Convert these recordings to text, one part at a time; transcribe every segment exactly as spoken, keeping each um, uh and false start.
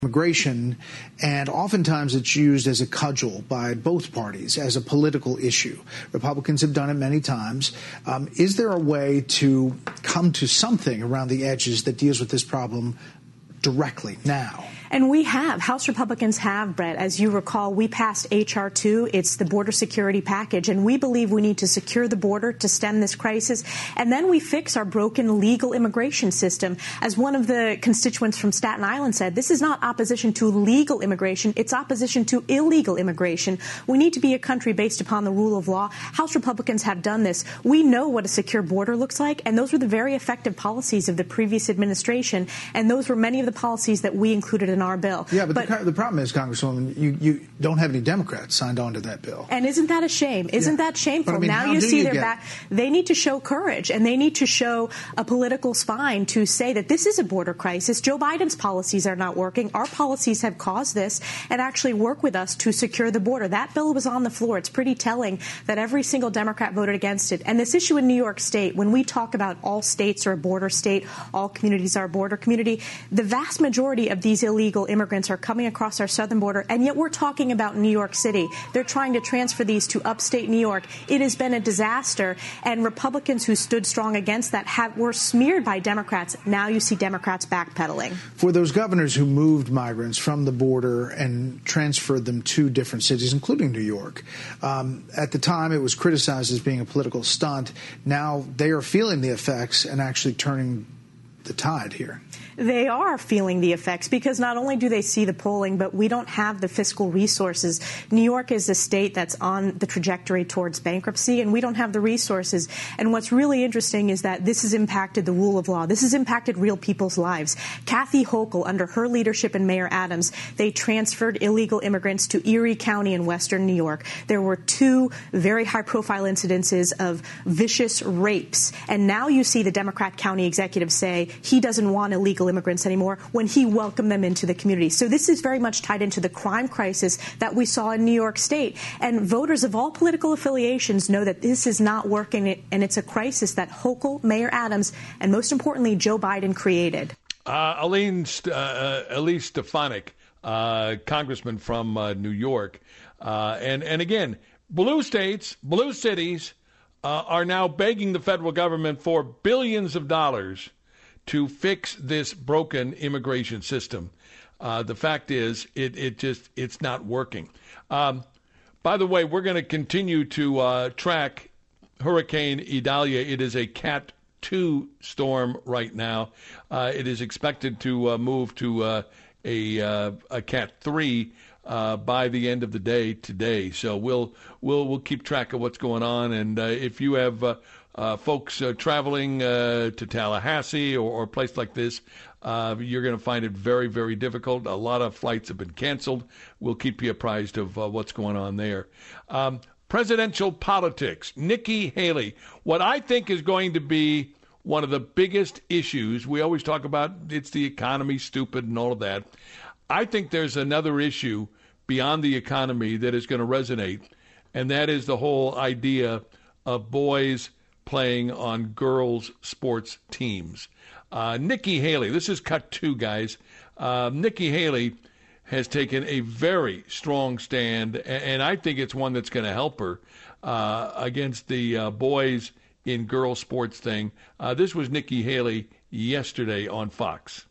Immigration, and oftentimes it's used as a cudgel by both parties as a political issue. Republicans have done it many times. Um, is there a way to come to something around the edges that deals with this problem directly now? And we have. House Republicans have, Brett. As you recall, we passed H R two. It's the border security package. And we believe we need to secure the border to stem this crisis. And then we fix our broken legal immigration system. As one of the constituents from Staten Island said, this is not opposition to legal immigration. It's opposition to illegal immigration. We need to be a country based upon the rule of law. House Republicans have done this. We know what a secure border looks like. And those were the very effective policies of the previous administration. And those were many of the policies that we included in our bill. Yeah, but, but the, the problem is, Congresswoman, you, you don't have any Democrats signed on to that bill. And isn't that a shame? Isn't yeah. that shameful? I mean, now you see you their get... back. They need to show courage, and they need to show a political spine to say that this is a border crisis. Joe Biden's policies are not working. Our policies have caused this, and actually work with us to secure the border. That bill was on the floor. It's pretty telling that every single Democrat voted against it. And this issue in New York State, when we talk about all states are a border state, all communities are a border community, the vast majority of these illegal immigrants are coming across our southern border, and yet we're talking about New York City. They're trying to transfer these to upstate New York. It has been a disaster, and Republicans who stood strong against that have, were smeared by Democrats. Now you see Democrats backpedaling. For those governors who moved migrants from the border and transferred them to different cities, including New York, um, at the time it was criticized as being a political stunt. Now they are feeling the effects and actually turning the tide here. They are feeling the effects because not only do they see the polling, but we don't have the fiscal resources. New York is a state that's on the trajectory towards bankruptcy, and we don't have the resources. And what's really interesting is that this has impacted the rule of law. This has impacted real people's lives. Kathy Hochul, under her leadership and Mayor Adams, they transferred illegal immigrants to Erie County in western New York. There were two very high-profile incidences of vicious rapes. And now you see the Democrat county executive say he doesn't want illegal immigrants anymore when he welcomed them into the community. So this is very much tied into the crime crisis that we saw in New York State. And voters of all political affiliations know that this is not working, and it's a crisis that Hochul, Mayor Adams, and most importantly, Joe Biden created. Uh, Elaine, uh, Elise Stefanik, uh, congressman from uh, New York. Uh, and, and again, blue states, blue cities uh, are now begging the federal government for billions of dollars to fix this broken immigration system. Uh, the fact is, it, it just, it's not working. Um, by the way, we're going to continue to uh, track Hurricane Idalia. It is a Cat two storm right now. Uh, it is expected to uh, move to uh, a, uh, a Cat three uh, by the end of the day today. So we'll, we'll, we'll keep track of what's going on. And uh, if you have uh, Uh, folks uh, traveling uh, to Tallahassee or, or a place like this, uh, you're going to find it very, very difficult. A lot of flights have been canceled. We'll keep you apprised of uh, what's going on there. Um, presidential politics. Nikki Haley. What I think is going to be one of the biggest issues, we always talk about it's the economy, stupid, and all of that. I think there's another issue beyond the economy that is going to resonate, and that is the whole idea of boys playing on girls' sports teams. Uh, Nikki Haley, this is cut two, guys. Uh, Nikki Haley has taken a very strong stand, and, and I think it's one that's going to help her uh, against the uh, boys in girls' sports thing. Uh, this was Nikki Haley yesterday on Fox.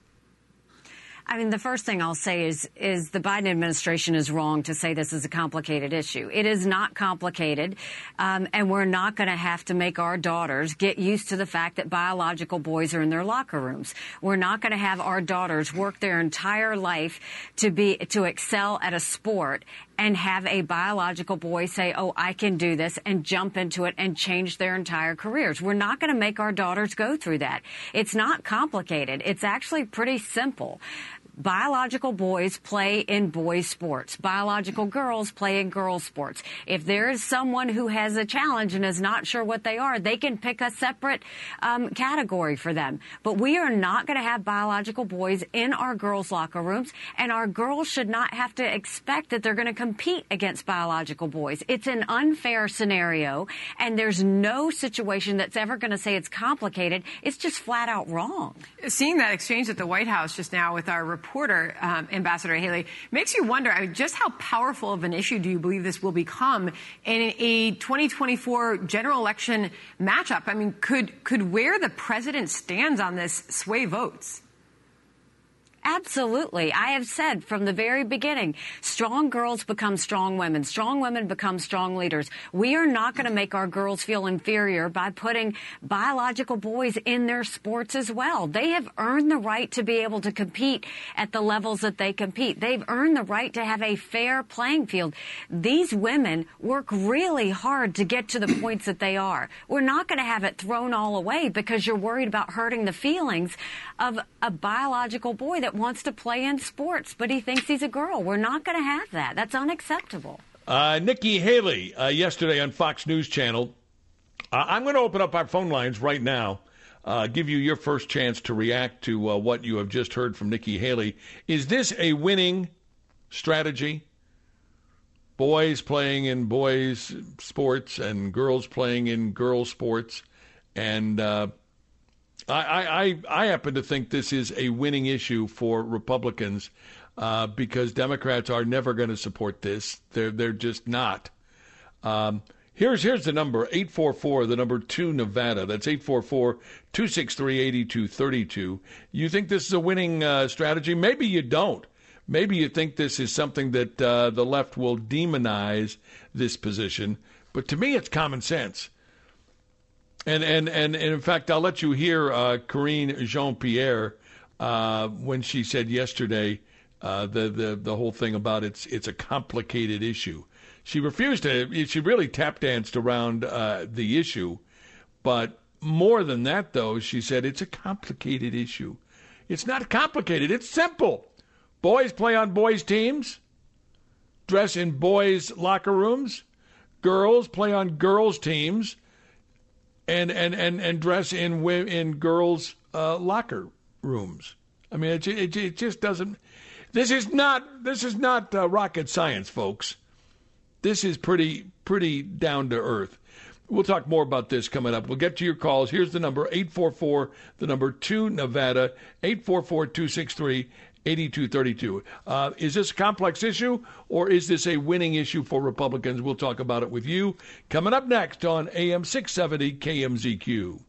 I mean, the first thing I'll say is is the Biden administration is wrong to say this is a complicated issue. It is not complicated, um, and we're not going to have to make our daughters get used to the fact that biological boys are in their locker rooms. We're not going to have our daughters work their entire life to be to excel at a sport and have a biological boy say, oh, I can do this, and jump into it and change their entire careers. We're not going to make our daughters go through that. It's not complicated. It's actually pretty simple. Biological boys play in boys' sports. Biological girls play in girls' sports. If there is someone who has a challenge and is not sure what they are, they can pick a separate um, category for them. But we are not going to have biological boys in our girls' locker rooms, and our girls should not have to expect that they're going to compete against biological boys. It's an unfair scenario, and there's no situation that's ever going to say it's complicated. It's just flat out wrong. Seeing that exchange at the White House just now with our reporter, reporter, um, Ambassador Haley, makes you wonder, I mean, just how powerful of an issue do you believe this will become in a twenty twenty-four general election matchup? I mean, could could where the president stands on this sway votes? Absolutely. I have said from the very beginning, strong girls become strong women. Strong women become strong leaders. We are not going to make our girls feel inferior by putting biological boys in their sports as well. They have earned the right to be able to compete at the levels that they compete. They've earned the right to have a fair playing field. These women work really hard to get to the points that they are. We're not going to have it thrown all away because you're worried about hurting the feelings of a biological boy that wants to play in sports, but he thinks he's a girl. We're not going to have that. That's unacceptable. Uh, Nikki Haley, uh, yesterday on Fox News Channel. Uh, I'm going to open up our phone lines right now, uh, give you your first chance to react to uh, what you have just heard from Nikki Haley. Is this a winning strategy? Boys playing in boys' sports and girls playing in girls' sports, and uh, I, I, I happen to think this is a winning issue for Republicans uh, because Democrats are never going to support this. They're they're just not. Um, here's here's the number, eight four four, the number two Nevada. That's eight four four, two six three, eight two three two. You think this is a winning uh, strategy? Maybe you don't. Maybe you think this is something that uh, the left will demonize this position. But to me, it's common sense. And, and and and in fact, I'll let you hear uh, Karine Jean-Pierre uh, when she said yesterday uh, the, the the whole thing about it's it's a complicated issue. She refused to. She really tap danced around uh, the issue, but more than that, though, she said it's a complicated issue. It's not complicated. It's simple. Boys play on boys' teams, dress in boys' locker rooms. Girls play on girls' teams. And, and, and, and dress in in girls' uh, locker rooms. I mean, it, it, it just doesn't. This is not this is not uh, rocket science, folks. This is pretty pretty down to earth. We'll talk more about this coming up. We'll get to your calls. Here's the number, eight four four, the number two Nevada, eight four four, two six three, eight two three two. Uh, is this a complex issue, or is this a winning issue for Republicans? We'll talk about it with you. Coming up next on A M six seventy K M Z Q.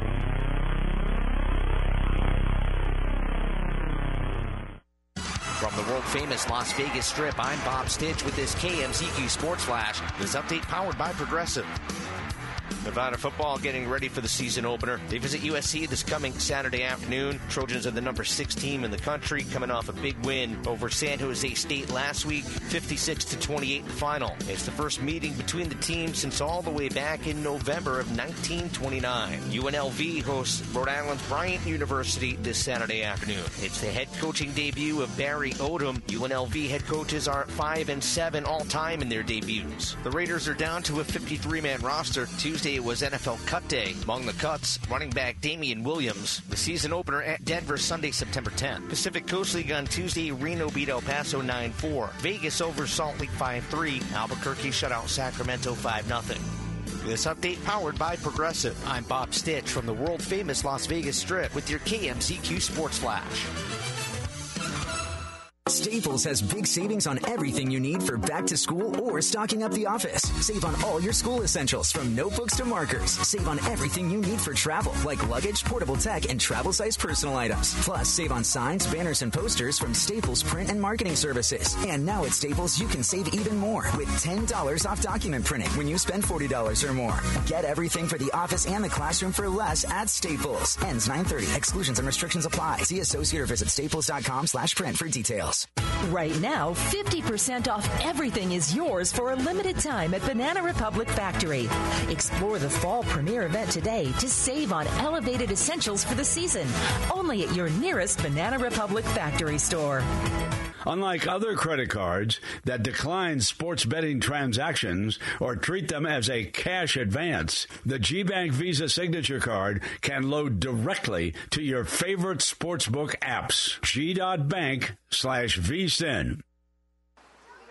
From the world-famous Las Vegas Strip, I'm Bob Stitch with this K M Z Q Sports Flash. This update powered by Progressive. Nevada football getting ready for the season opener. They visit U S C this coming Saturday afternoon. Trojans are the number six team in the country, coming off a big win over San Jose State last week, fifty-six to twenty-eight final. It's the first meeting between the teams since all the way back in November of nineteen twenty-nine. U N L V hosts Rhode Island's Bryant University this Saturday afternoon. It's the head coaching debut of Barry Odom. U N L V head coaches are five and seven all time in their debuts. The Raiders are down to a fifty-three man roster. Tuesday it was N F L Cut Day. Among the cuts, running back Damian Williams. The season opener at Denver Sunday, September tenth. Pacific Coast League on Tuesday, Reno beat El Paso nine four. Vegas over Salt Lake five three. Albuquerque shut out Sacramento five nothing. This update powered by Progressive. I'm Bob Stitch from the world-famous Las Vegas Strip with your K M Z Q Sports Flash. Staples has big savings on everything you need for back to school or stocking up the office. Save on all your school essentials from notebooks to markers. Save on everything you need for travel, like luggage, portable tech, and travel-sized personal items. Plus, save on signs, banners, and posters from Staples print and marketing services. And now at Staples, you can save even more with ten dollars off document printing when you spend forty dollars or more. Get everything for the office and the classroom for less at Staples. Ends nine thirty. Exclusions and restrictions apply. See associate or visit staples.com slash print for details. Right now, fifty percent off everything is yours for a limited time at Banana Republic Factory. Explore the fall premiere event today to save on elevated essentials for the season. Only at your nearest Banana Republic Factory store. Unlike other credit cards that decline sports betting transactions or treat them as a cash advance, the G-Bank Visa Signature Card can load directly to your favorite sportsbook apps. G.bank slash V S I N.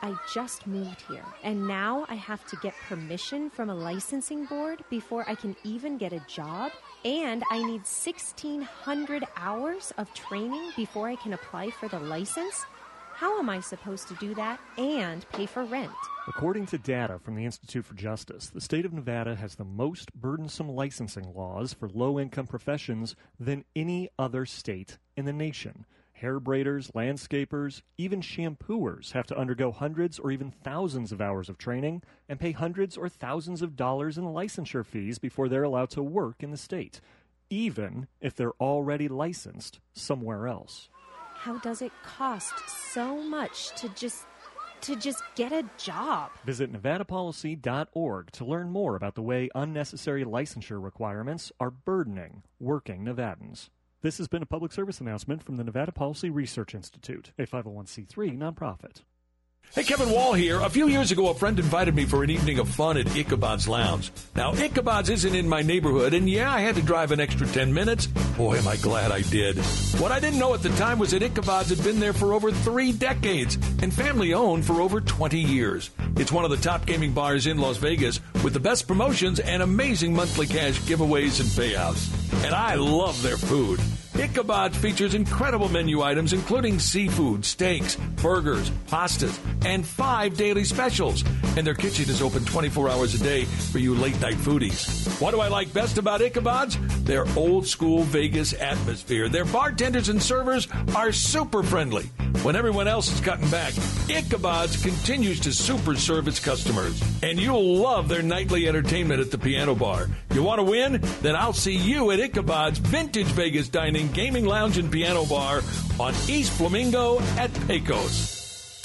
I just moved here, and now I have to get permission from a licensing board before I can even get a job, and I need sixteen hundred hours of training before I can apply for the license? How am I supposed to do that and pay for rent? According to data from the Institute for Justice, the state of Nevada has the most burdensome licensing laws for low-income professions than any other state in the nation. Hair braiders, landscapers, even shampooers have to undergo hundreds or even thousands of hours of training and pay hundreds or thousands of dollars in licensure fees before they're allowed to work in the state, even if they're already licensed somewhere else. How does it cost so much to just to just get a job? Visit nevada policy dot org to learn more about the way unnecessary licensure requirements are burdening working Nevadans. This has been a public service announcement from the Nevada Policy Research Institute, a five oh one c three nonprofit. Hey, Kevin Wall here. A few years ago, a friend invited me for an evening of fun at Ichabod's Lounge. Now, Ichabod's isn't in my neighborhood, and yeah, I had to drive an extra ten minutes. Boy, am I glad I did. What I didn't know at the time was that Ichabod's had been there for over three decades and family-owned for over twenty years. It's one of the top gaming bars in Las Vegas with the best promotions and amazing monthly cash giveaways and payouts. And I love their food. Ichabod features incredible menu items including seafood, steaks, burgers, pastas, and five daily specials. And their kitchen is open twenty-four hours a day for you late-night foodies. What do I like best about Ichabod's? Their old-school Vegas atmosphere. Their bartenders and servers are super friendly. When everyone else is cutting back, Ichabod's continues to super serve its customers. And you'll love their nightly entertainment at the piano bar. You want to win? Then I'll see you at Ichabod's Vintage Vegas Dining, Gaming Lounge, and Piano Bar on East Flamingo at Pecos.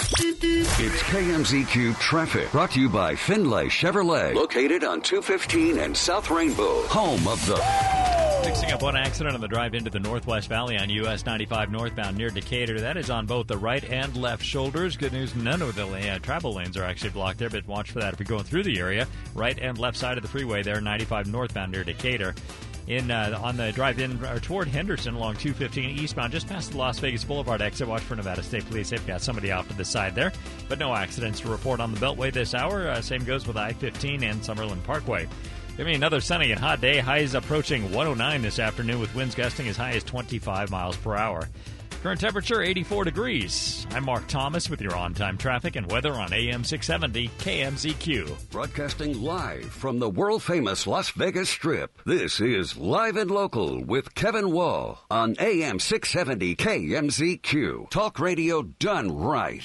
It's K M Z Q Traffic, brought to you by Finlay Chevrolet, located on two fifteen and South Rainbow, home of the... Fixing up one accident on the drive into the Northwest Valley on U S ninety-five northbound near Decatur. That is on both the right and left shoulders. Good news, none of the uh, travel lanes are actually blocked there, but watch for that if you're going through the area. Right and left side of the freeway there, ninety-five northbound near Decatur. In uh, on the drive-in uh, toward Henderson along two fifteen eastbound, just past the Las Vegas Boulevard exit. Watch for Nevada State Police. They've got somebody off to the side there. But no accidents to report on the Beltway this hour. Uh, same goes with I fifteen and Summerlin Parkway. Give me another sunny and hot day. Highs approaching one oh nine this afternoon with winds gusting as high as twenty-five miles per hour. Current temperature, eighty-four degrees. I'm Mark Thomas with your on-time traffic and weather on A M six seventy K M Z Q. Broadcasting live from the world-famous Las Vegas Strip, this is Live and Local with Kevin Wall on A M six seventy K M Z Q. Talk radio done right.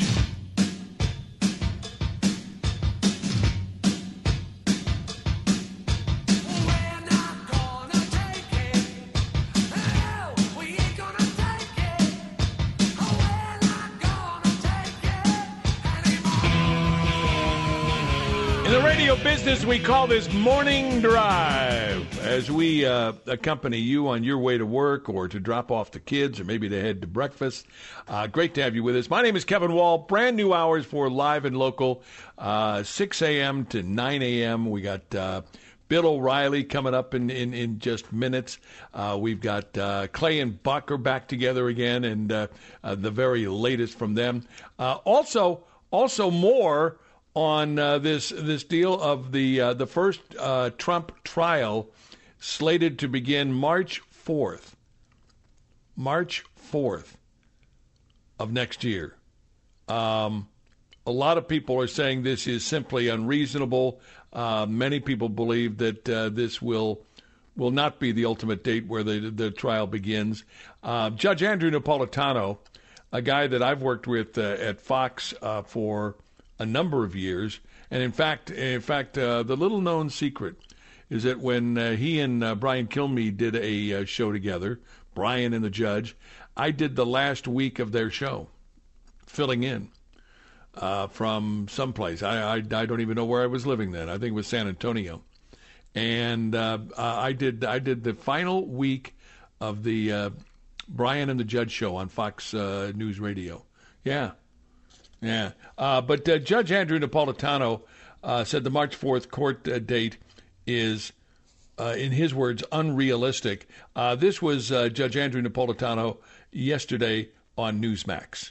Business, we call this Morning Drive as we uh, accompany you on your way to work or to drop off the kids or maybe to head to breakfast. Uh, great to have you with us. My name is Kevin Wall. Brand new hours for Live and Local, uh, six a.m. to nine a.m. We got uh, Bill O'Reilly coming up in, in, in just minutes. Uh, we've got uh, Clay and Buck are back together again, and uh, uh, the very latest from them. Uh, also, also more on uh, this this deal of the uh, the first uh, Trump trial slated to begin March fourth. March fourth of next year. Um, a lot of people are saying this is simply unreasonable. Uh, many people believe that uh, this will will not be the ultimate date where the the trial begins. Uh, Judge Andrew Napolitano, a guy that I've worked with uh, at Fox uh, for a number of years, and in fact, in fact, uh, the little-known secret is that when uh, he and uh, Brian Kilmeade did a uh, show together, Brian and the judge, I did the last week of their show, filling in uh, from someplace. I, I I don't even know where I was living then. I think it was San Antonio, and uh, I did I did the final week of the uh, Brian and the Judge show on Fox uh, News Radio. Yeah. Yeah, uh, but uh, Judge Andrew Napolitano uh, said the March fourth court uh, date is, uh, in his words, unrealistic. Uh, this was uh, Judge Andrew Napolitano yesterday on Newsmax.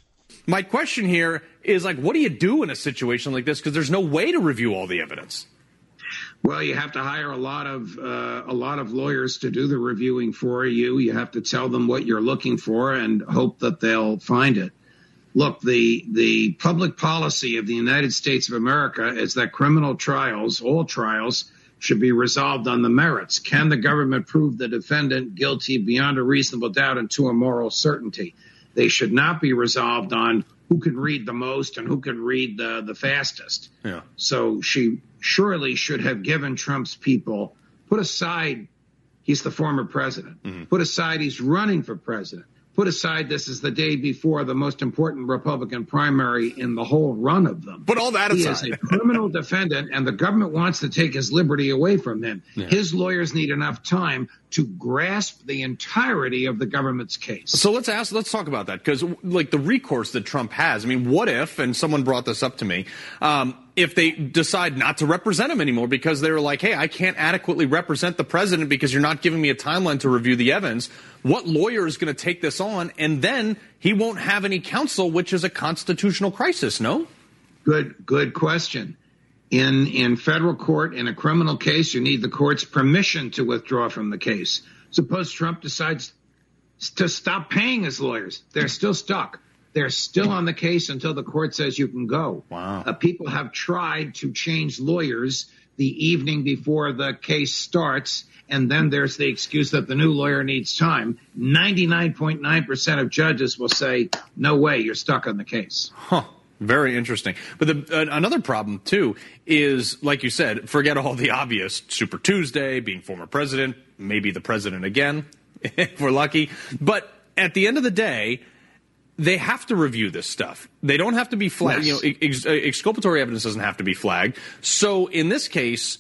my question here is, like, what do you do in a situation like this? Because there's no way to review all the evidence. Well, you have to hire a lot of uh, a lot of lawyers to do the reviewing for you. You have to tell them what you're looking for and hope that they'll find it. Look, the the public policy of the United States of America is that criminal trials, all trials, should be resolved on the merits. Can the government prove the defendant guilty beyond a reasonable doubt and to a moral certainty? They should not be resolved on who can read the most and who can read the, the fastest. Yeah. So she surely should have given Trump's people, put aside he's the former president, mm-hmm. put aside he's running for president, put aside this is the day before the most important Republican primary in the whole run of them. Put all that aside. He is a criminal defendant, and the government wants to take his liberty away from him. Yeah. His lawyers need enough time to grasp the entirety of the government's case. So let's ask, let's talk about that, because like the recourse that Trump has, I mean, what if, and someone brought this up to me, um, if they decide not to represent him anymore because they were like, hey, I can't adequately represent the president because you're not giving me a timeline to review the evidence, what lawyer is going to take this on? And then he won't have any counsel, which is a constitutional crisis, no? Good, good question. In in federal court, in a criminal case, you need the court's permission to withdraw from the case. Suppose Trump decides to stop paying his lawyers. They're still stuck. They're still on the case until the court says you can go. Wow. Uh, people have tried to change lawyers the evening before the case starts, and then there's the excuse that the new lawyer needs time. ninety-nine point nine percent of judges will say, no way, you're stuck on the case. Huh. Very interesting. But the, uh, another problem, too, is, like you said, forget all the obvious. Super Tuesday, being former president, maybe the president again, if we're lucky. But at the end of the day, they have to review this stuff. They don't have to be flagged. Yes. You know, ex- exculpatory evidence doesn't have to be flagged. So in this case,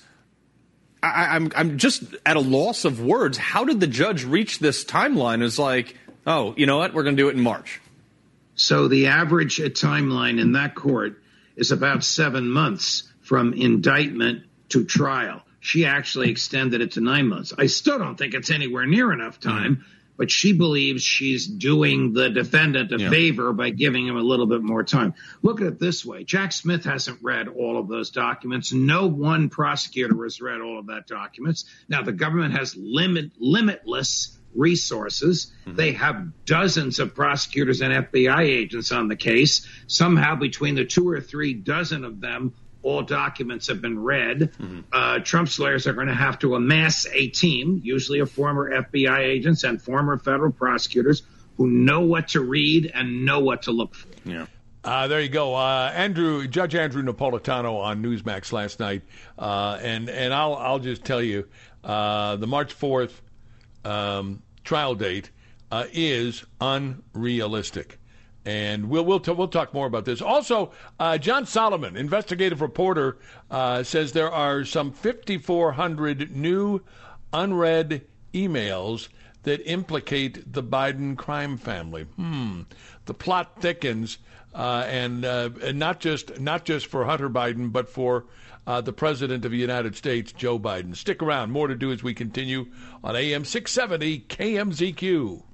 I, I'm I'm just at a loss of words. How did the judge reach this timeline? It's like, oh, you know what? We're going to do it in March. So the average timeline in that court is about seven months from indictment to trial. She actually extended it to nine months. I still don't think it's anywhere near enough time, mm-hmm. but she believes she's doing the defendant a yeah. favor by giving him a little bit more time. Look at it this way. Jack Smith hasn't read all of those documents. No one prosecutor has read all of that documents. Now, the government has limit limitless resources. Mm-hmm. They have dozens of prosecutors and F B I agents on the case. Somehow between the two or three dozen of them, all documents have been read. Mm-hmm. Uh, Trump's lawyers are going to have to amass a team, usually of former F B I agents and former federal prosecutors who know what to read and know what to look for. Yeah. Uh, there you go, uh, Andrew, Judge Andrew Napolitano on Newsmax last night, uh, and and I'll I'll just tell you, uh, the March fourth um, trial date uh, is unrealistic. And we'll we'll, t- we'll talk more about this. Also, uh, John Solomon, investigative reporter, uh, says there are some fifty-four hundred new unread emails that implicate the Biden crime family. Hmm. The plot thickens, uh, and, uh, and not just not just for Hunter Biden, but for uh, the President of the United States, Joe Biden. Stick around. More to do as we continue on A M six seventy K M Z Q.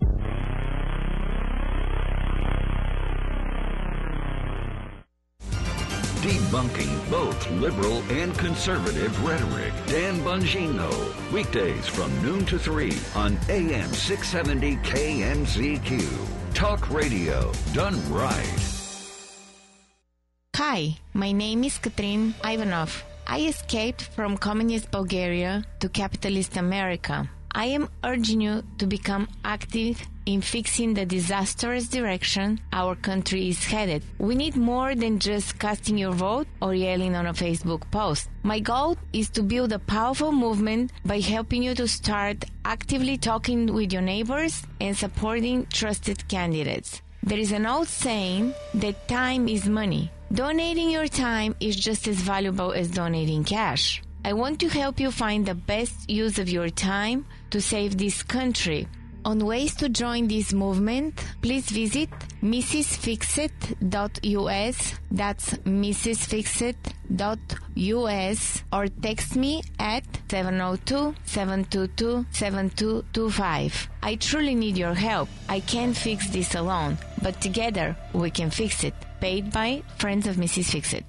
Debunking both liberal and conservative rhetoric. Dan Bongino. Weekdays from noon to three on A M six seventy K M Z Q. Talk radio done right. Hi, my name is Katrin Ivanov. I escaped from communist Bulgaria to capitalist America. I am urging you to become active in fixing the disastrous direction our country is headed. We need more than just casting your vote or yelling on a Facebook post. My goal is to build a powerful movement by helping you to start actively talking with your neighbors and supporting trusted candidates. There is an old saying that time is money. Donating your time is just as valuable as donating cash. I want to help you find the best use of your time to save this country. On ways to join this movement, please visit Missus Fixit dot U S, that's Missus Fixit dot U S, or text me at seven oh two, seven two two, seven two two five. I truly need your help. I can't fix this alone. but together we can fix it. Paid by Friends of Missus Fix-It.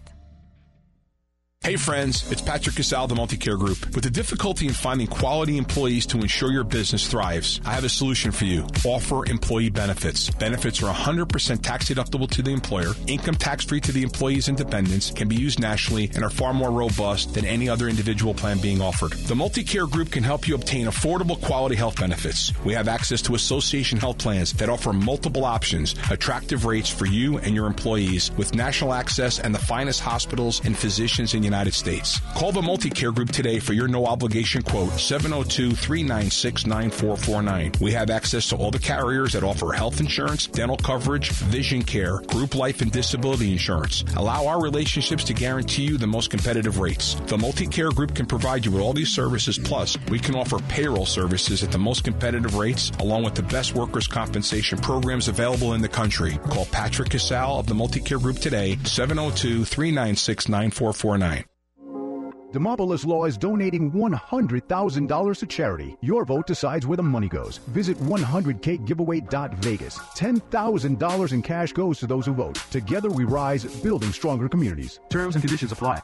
Hey friends, it's Patrick Casal of the Multicare Group. With the difficulty in finding quality employees to ensure your business thrives, I have a solution for you. Offer employee benefits. Benefits are one hundred percent tax deductible to the employer, income tax free to the employee's and dependents, can be used nationally, and are far more robust than any other individual plan being offered. The Multicare Group can help you obtain affordable quality health benefits. We have access to association health plans that offer multiple options, attractive rates for you and your employees, with national access and the finest hospitals and physicians in the United States. Call the Multicare Group today for your no-obligation quote, seven oh two, three nine six, nine four four nine. We have access to all the carriers that offer health insurance, dental coverage, vision care, group life and disability insurance. Allow our relationships to guarantee you the most competitive rates. The Multicare Group can provide you with all these services, plus we can offer payroll services at the most competitive rates, along with the best workers' compensation programs available in the country. Call Patrick Casal of the Multicare Group today, seven oh two, three nine six, nine four four nine. Demopolis Law is donating one hundred thousand dollars to charity. Your vote decides where the money goes. Visit one hundred k giveaway dot vegas. ten thousand dollars in cash goes to those who vote. Together we rise, building stronger communities. Terms and conditions apply.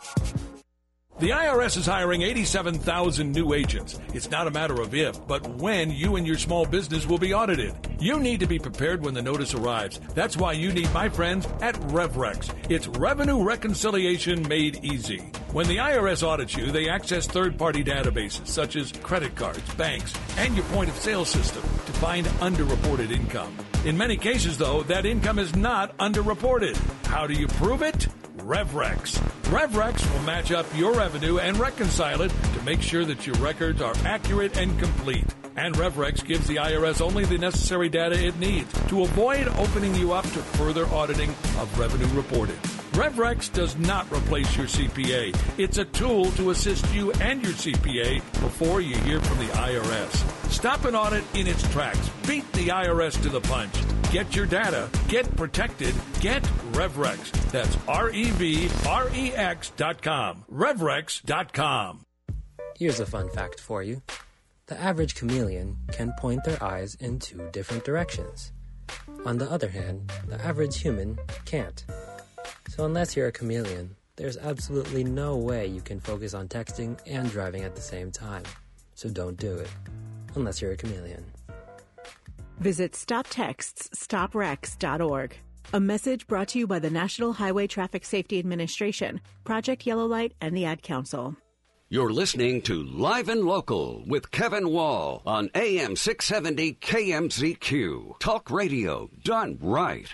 The I R S is hiring eighty-seven thousand new agents. It's not a matter of if, but when you and your small business will be audited. You need to be prepared when the notice arrives. That's why you need my friends at RevRex. It's revenue reconciliation made easy. When the I R S audits you, they access third-party databases such as credit cards, banks, and your point-of-sale system to find underreported income. In many cases, though, that income is not underreported. How do you prove it? RevRex. RevRex will match up your revenue and reconcile it to make sure that your records are accurate and complete. And RevRex gives the I R S only the necessary data it needs to avoid opening you up to further auditing of revenue reported. RevRex does not replace your C P A. It's a tool to assist you and your C P A before you hear from the I R S. Stop an audit in its tracks. Beat the I R S to the punch. Get your data. Get protected. Get RevRex. That's R E V R E X dot com. RevRex dot com. Here's a fun fact for you. The average chameleon can point their eyes in two different directions. On the other hand, the average human can't. So unless you're a chameleon, there's absolutely no way you can focus on texting and driving at the same time. So don't do it. Unless you're a chameleon. Visit stop texts stop wrecks dot org. A message brought to you by the National Highway Traffic Safety Administration, Project Yellow Light, and the Ad Council. You're listening to Live and Local with Kevin Wall on A M six seventy K M Z Q. Talk radio done right.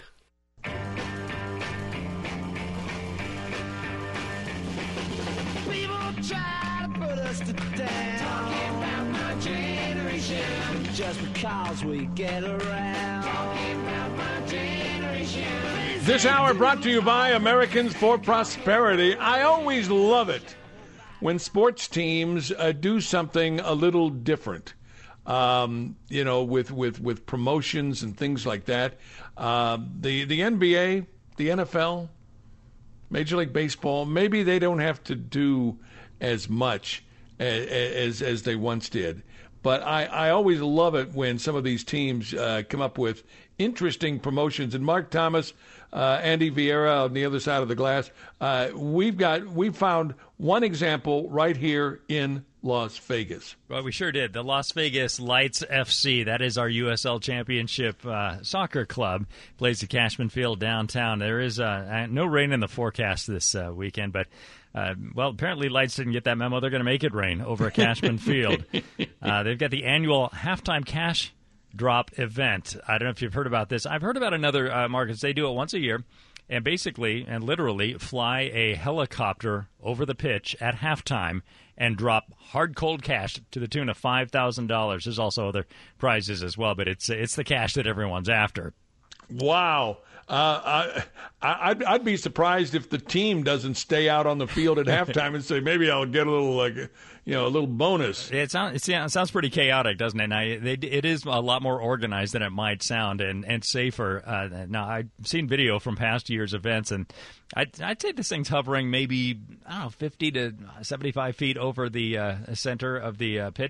Try to put us to down. Talking about my generation. Just because we get around. Talking about my generation. This hour brought to you by Americans for Prosperity. I always love it when sports teams uh, do something a little different. Um, you know, with, with, with promotions and things like that. Uh, the, the N B A, the N F L, Major League Baseball, maybe they don't have to do as much as, as as they once did. But I, I always love it when some of these teams uh, come up with interesting promotions. And Mark Thomas, uh, Andy Vieira on the other side of the glass, uh, we've got we've found one example right here in Las Vegas. Well, we sure did. The Las Vegas Lights F C, that is our U S L Championship uh, soccer club, plays at Cashman Field downtown. There is uh, no rain in the forecast this uh, weekend, but Uh, well, apparently Lights didn't get that memo. They're going to make it rain over at Cashman Field. Uh, they've got the annual halftime cash drop event. I don't know if you've heard about this. I've heard about another, uh, Marcus. They do it once a year and basically and literally fly a helicopter over the pitch at halftime and drop hard, cold cash to the tune of five thousand dollars. There's also other prizes as well, but it's it's the cash that everyone's after. Wow. Uh, I, I'd, I'd be surprised if the team doesn't stay out on the field at halftime and say, maybe I'll get a little, like, you know, a little bonus. It sounds, it sounds pretty chaotic, doesn't it? Now, it, it is a lot more organized than it might sound and, and safer. Uh, now, I've seen video from past years' events, and I'd, I'd say this thing's hovering maybe, I don't know, fifty to seventy-five feet over the uh, center of the uh, pitch.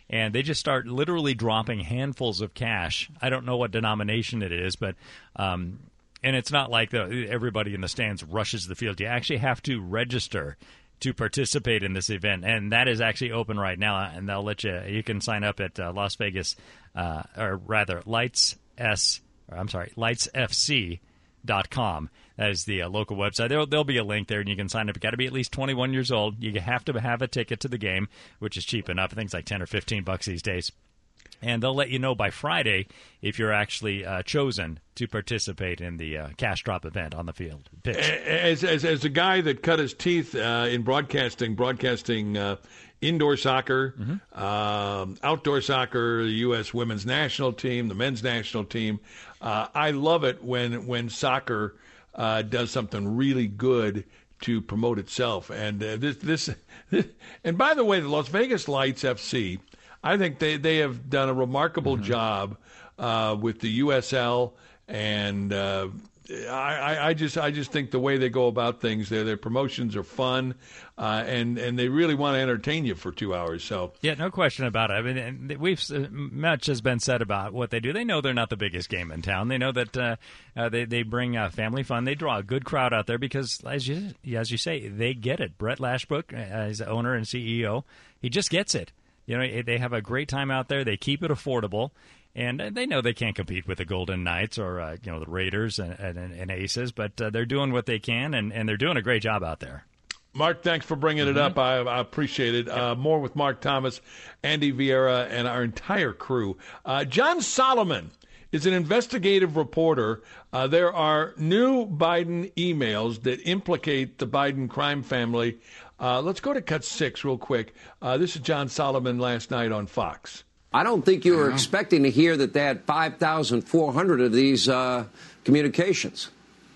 and they just start literally dropping handfuls of cash. I don't know what denomination it is, but um, and it's not like the, everybody in the stands rushes the field. You actually have to register to participate in this event, and that is actually open right now, and they'll let you, you can sign up at uh, Las Vegas, uh, or rather, Lights S, or I'm sorry, lights f c dot com. That is the uh, local website. There'll, there'll be a link there, and you can sign up. You've got to be at least twenty-one years old. You have to have a ticket to the game, which is cheap enough. I think it's like ten or fifteen bucks these days. And they'll let you know by Friday if you're actually uh, chosen to participate in the uh, cash drop event on the field pitch. As, as, as a guy that cut his teeth uh, in broadcasting, broadcasting uh, indoor soccer, mm-hmm. um, outdoor soccer, the U S women's national team, the men's national team, uh, I love it when, when soccer uh, does something really good to promote itself. And uh, this, this, this, and by the way, the Las Vegas Lights F C, I think they, they have done a remarkable mm-hmm. job uh, with the U S L, and uh, I, I just I just think the way they go about things, their their promotions are fun, uh, and and they really want to entertain you for two hours. So yeah, no question about it. I mean, and we've much has been said about what they do. They know they're not the biggest game in town. They know that uh, uh, they they bring uh, family fun. They draw a good crowd out there because, as you as you say, they get it. Brett Lashbrook, as owner and C E O, he just gets it. You know, they have a great time out there. They keep it affordable, and they know they can't compete with the Golden Knights or uh, you know the Raiders and, and, and Aces, but uh, they're doing what they can, and, and they're doing a great job out there. Mark, thanks for bringing mm-hmm. it up. I, I appreciate it. Uh, more with Mark Thomas, Andy Vieira, and our entire crew. Uh, John Solomon is an investigative reporter. Uh, there are new Biden emails that implicate the Biden crime family. Uh, let's go to cut six real quick. Uh, this is John Solomon last night on Fox. I don't think you were expecting to hear that they had five thousand four hundred of these uh, communications.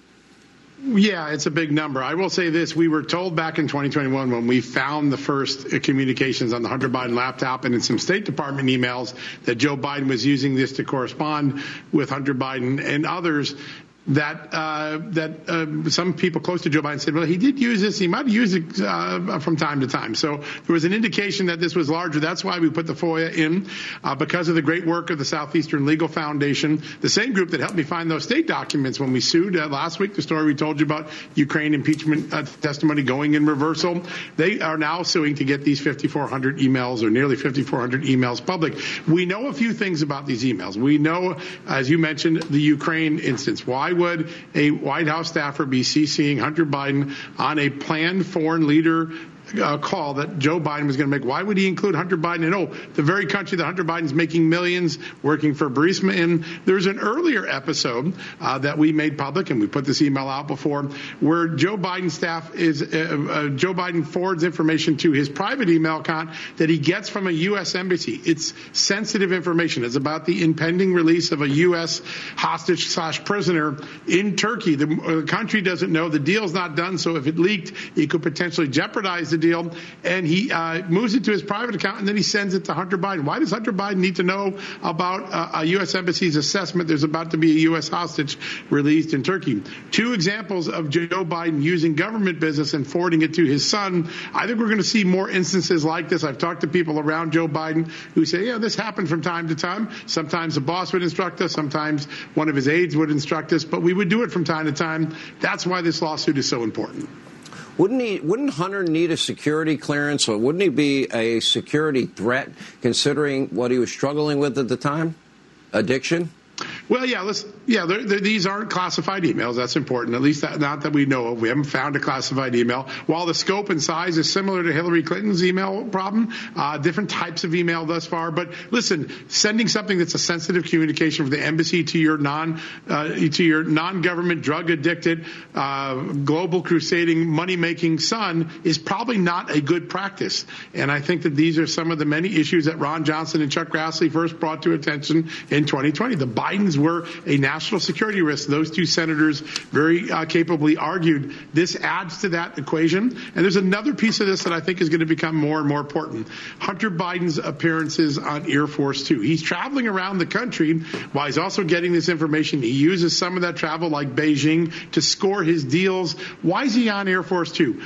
Yeah, it's a big number. I will say this. We were told back in twenty twenty-one when we found the first communications on the Hunter Biden laptop and in some State Department emails that Joe Biden was using this to correspond with Hunter Biden and others, that uh, that uh, some people close to Joe Biden said, well, he did use this. He might have used it uh, from time to time. So there was an indication that this was larger. That's why we put the FOIA in, uh, because of the great work of the Southeastern Legal Foundation, the same group that helped me find those state documents when we sued uh, last week, the story we told you about Ukraine impeachment uh, testimony going in reversal. They are now suing to get these fifty-four hundred emails, or nearly fifty-four hundred emails, public. We know a few things about these emails. We know, as you mentioned, the Ukraine instance. Why would a White House staffer be CCing Hunter Biden on a planned foreign leader uh, call that Joe Biden was going to make? Why would he include Hunter Biden in, oh, the very country that Hunter Biden's making millions working for Burisma in? There's an earlier episode uh, that we made public, and we put this email out before, where Joe Biden's staff is, uh, uh, Joe Biden forwards information to his private email account that he gets from a U S embassy. It's sensitive information. It's about the impending release of a U S hostage slash prisoner in Turkey. The uh, country doesn't know. The deal's not done, so if it leaked, it could potentially jeopardize the deal. And he uh, moves it to his private account, and then he sends it to Hunter Biden. Why does Hunter Biden need to know about uh, a U S embassy's assessment there's about to be a U S hostage released in Turkey? Two examples of Joe Biden using government business and forwarding it to his son. I think we're going to see more instances like this. I've talked to people around Joe Biden who say, yeah, this happened from time to time. Sometimes the boss would instruct us. Sometimes one of his aides would instruct us. But we would do it from time to time. That's why this lawsuit is so important. Wouldn't he? Wouldn't Hunter need a security clearance, or wouldn't he be a security threat considering what he was struggling with at the time? Addiction? Well, yeah, let's, yeah, they're, they're, these aren't classified emails. That's important, at least that, not that we know of. We haven't found a classified email. While the scope and size is similar to Hillary Clinton's email problem, uh, different types of email thus far. But listen, sending something that's a sensitive communication from the embassy to your non, uh, to your non-government, drug-addicted, uh, global crusading, money-making son is probably not a good practice. And I think that these are some of the many issues that Ron Johnson and Chuck Grassley first brought to attention in twenty twenty. The Bidens were a national security risk. Those two senators very uh, capably argued this adds to that equation. And there's another piece of this that I think is going to become more and more important. Hunter Biden's appearances on Air Force Two. He's traveling around the country while he's also getting this information. He uses some of that travel, like Beijing, to score his deals. Why is he on Air Force Two?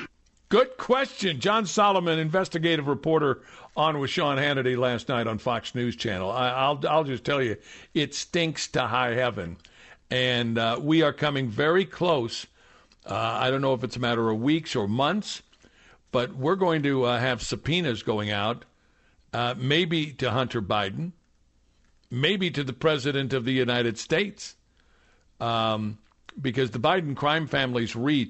Good question. John Solomon, investigative reporter on with Sean Hannity last night on Fox News Channel. I, I'll, I'll just tell you, it stinks to high heaven. And uh, we are coming very close. Uh, I don't know if it's a matter of weeks or months, but we're going to uh, have subpoenas going out, uh, maybe to Hunter Biden, maybe to the President of the United States, um, because the Biden crime family's reach